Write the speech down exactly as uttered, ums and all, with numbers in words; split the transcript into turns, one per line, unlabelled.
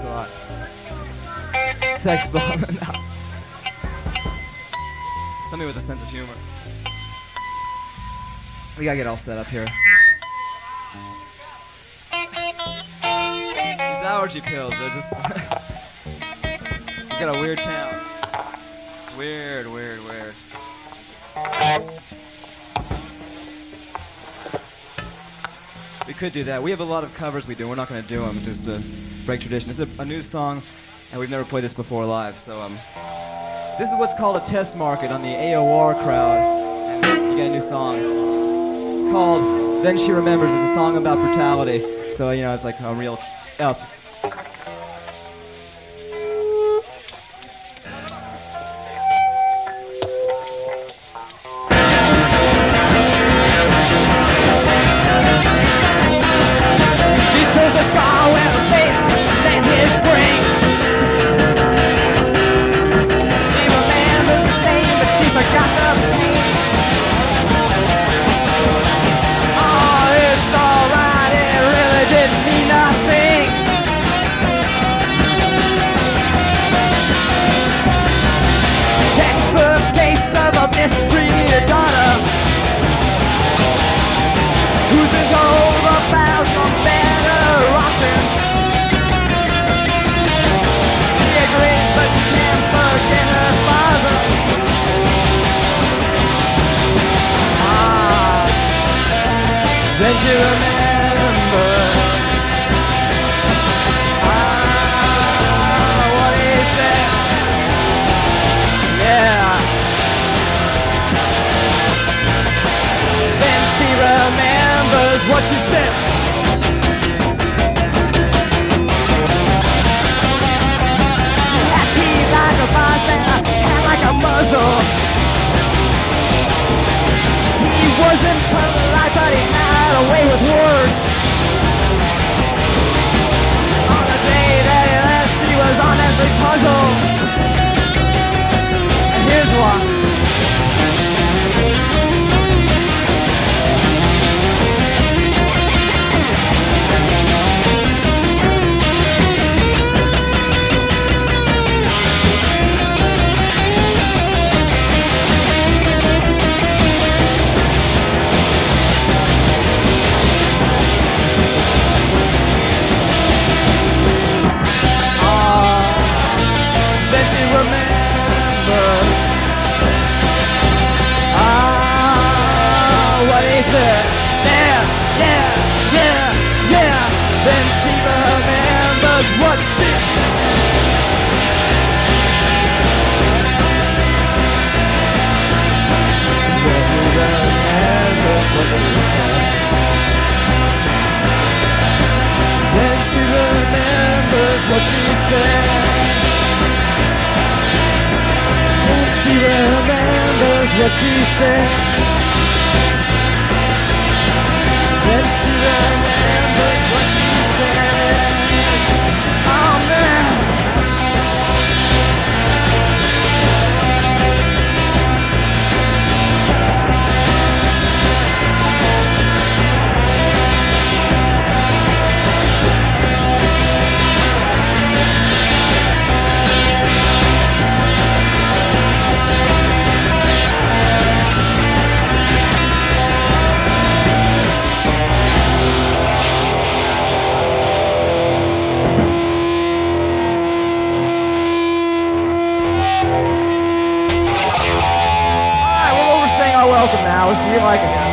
a lot. Sex bomb. No. Somebody with a sense of humor. We gotta get all set up here. These allergy pills, they're just... We got a weird town. It's weird, weird, weird. We could do that. We have a lot of covers we do. We're not going to do them just to break tradition. This is a, a new song, and we've never played this before live. So um, this is what's called a test market on the A O R crowd, and you get a new song. It's called Then She Remembers. It's a song about brutality. So, you know, it's like a real... Uh, mistreated daughter who's been told about some better options. She agrees, but she can't forget her father. Ah, then she remembers. Ah, what he said. Yeah. Remembers what she said. She had teeth like a vice and a hand like a muzzle. He wasn't polite, but he had a way with words. On the day that he left, she was honestly puzzled. And here's why. What she said. She remembers what she said. Then she remembers what she said. Oh man. Welcome now. It's we like it.